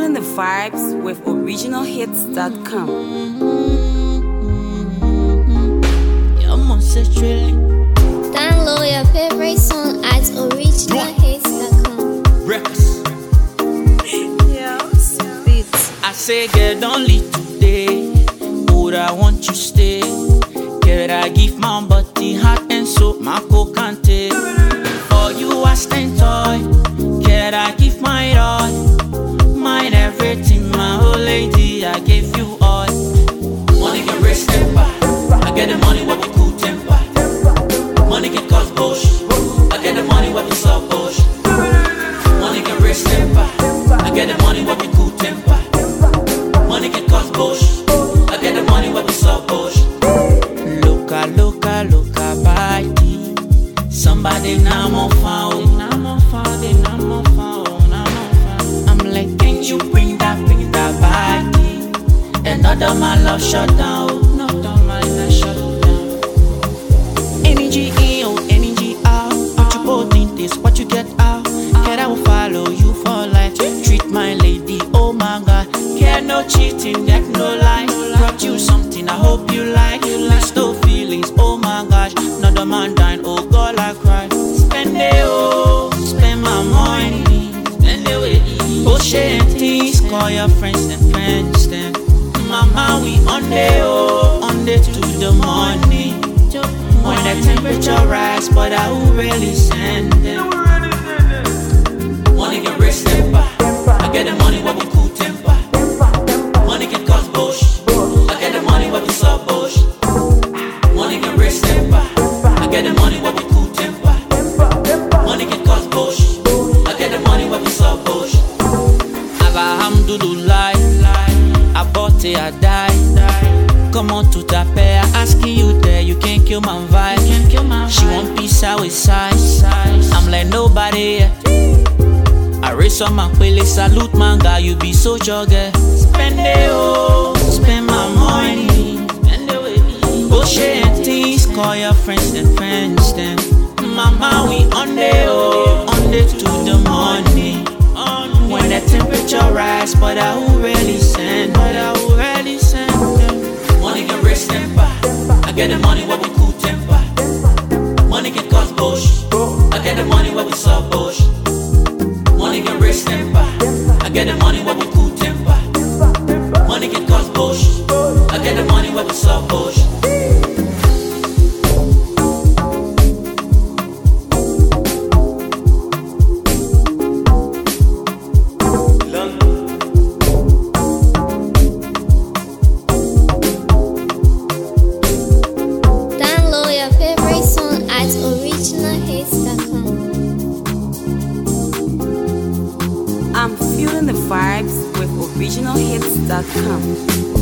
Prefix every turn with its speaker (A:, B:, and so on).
A: feeling the vibes with originalhits.com.
B: Download your favorite song at originalhits.com.
C: Records.
A: Yes, beats.
C: I say, girl, don't leave today. Would I want you stay? Girl, I give my body heart and soul, my coke and take. For you, I stand toy. Girl, I give my all, mine everything, my whole lady. I give you all. Money can raise temper. I get the money what we cool temper. Money can cause bullshit. I get the money what we solve bullshit. Money can raise temper. I get the money what we cool temper. Money can cause bullshit. I get the money what we solve bullshit. Loca, body. Somebody now more found. I'm like, can you bring that body? Another my love shut down. Energy in, oh, energy out. What you both in this, what you get out. Care I will follow you for life. Treat my lady, oh my God. Care no cheating, get no lies. Brought you something, I hope you like. Let's no feelings, oh my gosh. Another man dying, oh God, I cry. Spend my money. Spend it with oh shit and things. Call your friends and friends then. Mama, we on the to the morning. When the temperature rise, but I will really send them. Money can raise temper. I get the money what we cool temper. Money can cause bullshit. I get the money what we solve bullshit. Money can raise temper. I get the money what we cool temper. Money can cause bullshit. I get the money what we solve bullshit. Alhamdulillah, I bought it, I die. Come on to the pair, asking you there, you can't kill my vibe. She want peace, I with size. I'm like nobody. I raise on my pele, salute my guy, you be so jogger. Spend my money. Go share and things, call your friends and friends then. Mama, we on the to the morning. When the temperature rise, but I will really send them. Money can raise temper. I get the money what we cool temper. Money can cause bullshit. I get the money what we solve bullshit. Money can raise temper. I get the money what we cool temper. Money can cause bullshit. I get the money what we solve bullshit.
B: Download your favorite song at originalhits.com.
A: I'm feeling the vibes with originalhits.com.